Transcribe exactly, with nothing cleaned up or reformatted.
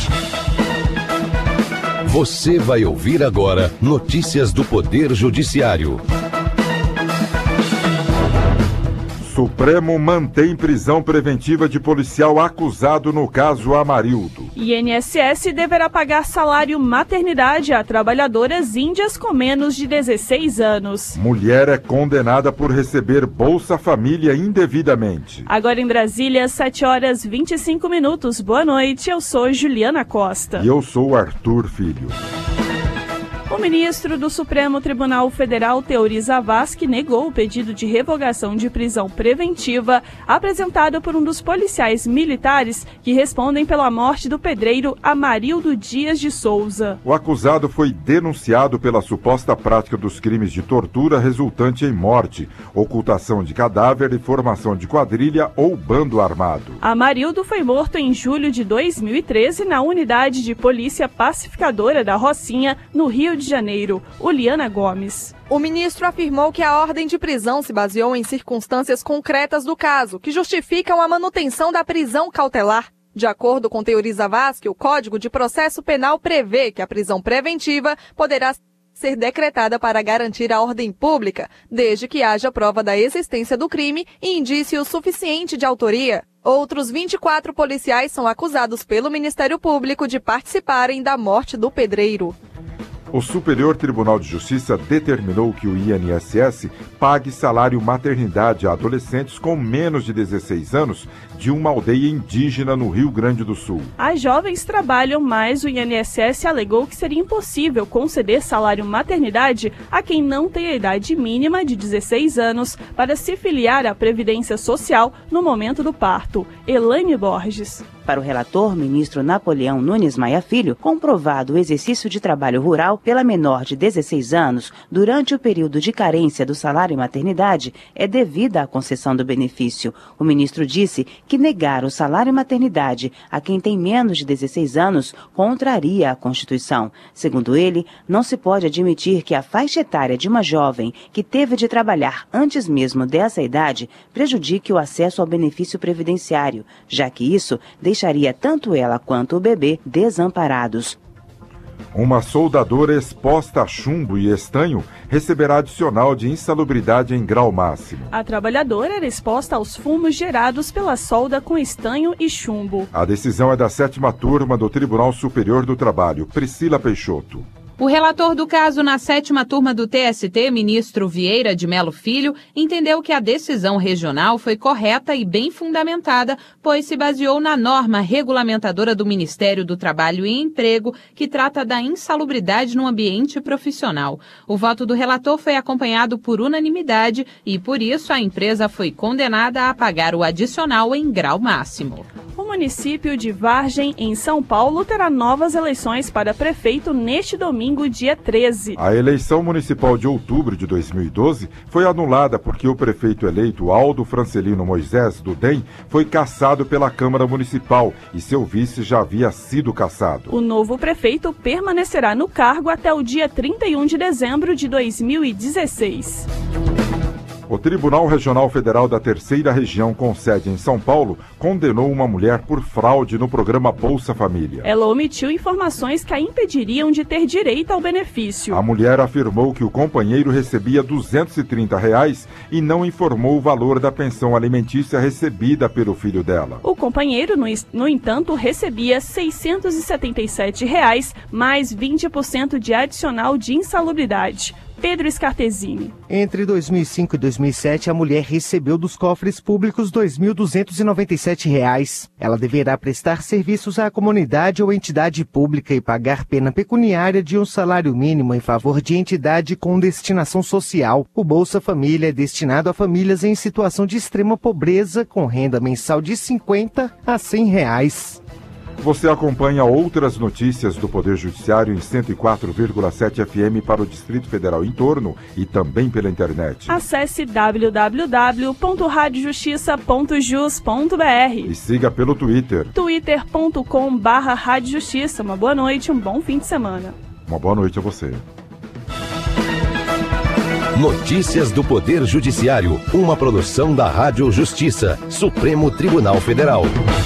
Você vai ouvir agora notícias do Poder Judiciário. Supremo mantém prisão preventiva de policial acusado no caso Amarildo. I N S S deverá pagar salário maternidade a trabalhadoras índias com menos de dezesseis anos. Mulher é condenada por receber Bolsa Família indevidamente. Agora em Brasília, sete horas e vinte e cinco minutos. Boa noite, eu sou Juliana Costa. E eu sou Arthur Filho. O ministro do Supremo Tribunal Federal, Teori Zavascki, negou o pedido de revogação de prisão preventiva apresentado por um dos policiais militares que respondem pela morte do pedreiro Amarildo Dias de Souza. O acusado foi denunciado pela suposta prática dos crimes de tortura resultante em morte, ocultação de cadáver e formação de quadrilha ou bando armado. Amarildo foi morto em julho de dois mil e treze na unidade de polícia pacificadora da Rocinha, no Rio de Janeiro. Uliana Gomes. O ministro afirmou que a ordem de prisão se baseou em circunstâncias concretas do caso, que justificam a manutenção da prisão cautelar. De acordo com Teori Zavascki, o Código de Processo Penal prevê que a prisão preventiva poderá ser decretada para garantir a ordem pública, desde que haja prova da existência do crime e indício suficiente de autoria. Outros vinte e quatro policiais são acusados pelo Ministério Público de participarem da morte do pedreiro. O Superior Tribunal de Justiça determinou que o I N S S pague salário maternidade a adolescentes com menos de dezesseis anos de uma aldeia indígena no Rio Grande do Sul. As jovens trabalham, mas o I N S S alegou que seria impossível conceder salário maternidade a quem não tem a idade mínima de dezesseis anos para se filiar à Previdência Social no momento do parto. Elaine Borges. Para o relator, ministro Napoleão Nunes Maia Filho, comprovado o exercício de trabalho rural pela menor de dezesseis anos durante o período de carência do salário maternidade é devida à concessão do benefício. O ministro disse que negar o salário maternidade a quem tem menos de dezesseis anos contraria a Constituição. Segundo ele, não se pode admitir que a faixa etária de uma jovem que teve de trabalhar antes mesmo dessa idade prejudique o acesso ao benefício previdenciário, já que isso deixaria tanto ela quanto o bebê desamparados. Uma soldadora exposta a chumbo e estanho receberá adicional de insalubridade em grau máximo. A trabalhadora era exposta aos fumos gerados pela solda com estanho e chumbo. A decisão é da sétima turma do Tribunal Superior do Trabalho, Priscila Peixoto. O relator do caso na sétima turma do T S T, ministro Vieira de Melo Filho, entendeu que a decisão regional foi correta e bem fundamentada, pois se baseou na norma regulamentadora do Ministério do Trabalho e Emprego, que trata da insalubridade no ambiente profissional. O voto do relator foi acompanhado por unanimidade e, por isso, a empresa foi condenada a pagar o adicional em grau máximo. O município de Vargem, em São Paulo, terá novas eleições para prefeito neste domingo, dia treze. A eleição municipal de outubro de dois mil e doze foi anulada porque o prefeito eleito Aldo Francelino Moisés, do D E M, foi cassado pela Câmara Municipal e seu vice já havia sido cassado. O novo prefeito permanecerá no cargo até o dia trinta e um de dezembro de dois mil e dezesseis. O Tribunal Regional Federal da Terceira Região, com sede em São Paulo, condenou uma mulher por fraude no programa Bolsa Família. Ela omitiu informações que a impediriam de ter direito ao benefício. A mulher afirmou que o companheiro recebia duzentos e trinta reais e não informou o valor da pensão alimentícia recebida pelo filho dela. O companheiro, no, no entanto, recebia seiscentos e setenta e sete reais mais vinte por cento de adicional de insalubridade. Pedro Scartesini. Entre dois mil e cinco e dois mil e sete, a mulher recebeu dos cofres públicos dois mil duzentos e noventa e sete reais. Ela deverá prestar serviços à comunidade ou entidade pública e pagar pena pecuniária de um salário mínimo em favor de entidade com destinação social. O Bolsa Família é destinado a famílias em situação de extrema pobreza, com renda mensal de cinquenta a cem reais. Você acompanha outras notícias do Poder Judiciário em cento e quatro vírgula sete F M para o Distrito Federal em torno e também pela internet. Acesse w w w ponto rádio justiça ponto jus ponto b r e siga pelo Twitter. twitter ponto com barra rádio justiça. Uma boa noite, um bom fim de semana. Uma boa noite a você. Notícias do Poder Judiciário, uma produção da Rádio Justiça, Supremo Tribunal Federal.